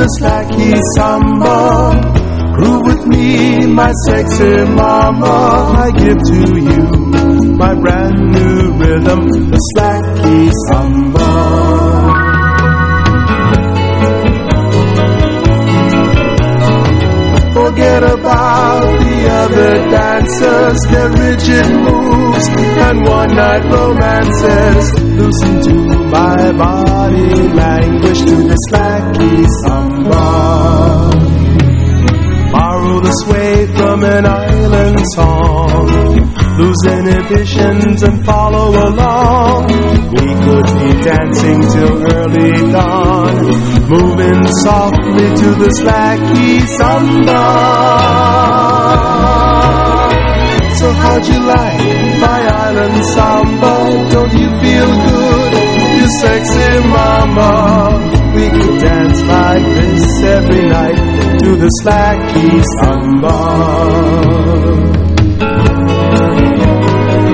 the slacky samba. Groove with me, my sexy mama. I give to you my brand new rhythm, the slacky samba. Forget about the other dancers, their rigid moves and one-night romances. Listen to my body language to the slacky samba. Borrow the sway from an island song. Lose inhibitions and follow along. We could be dancing till early dawn, moving softly to the slacky samba. So how'd you like my island samba? Don't you feel good, you sexy mama? We could dance like this every night to the slacky samba.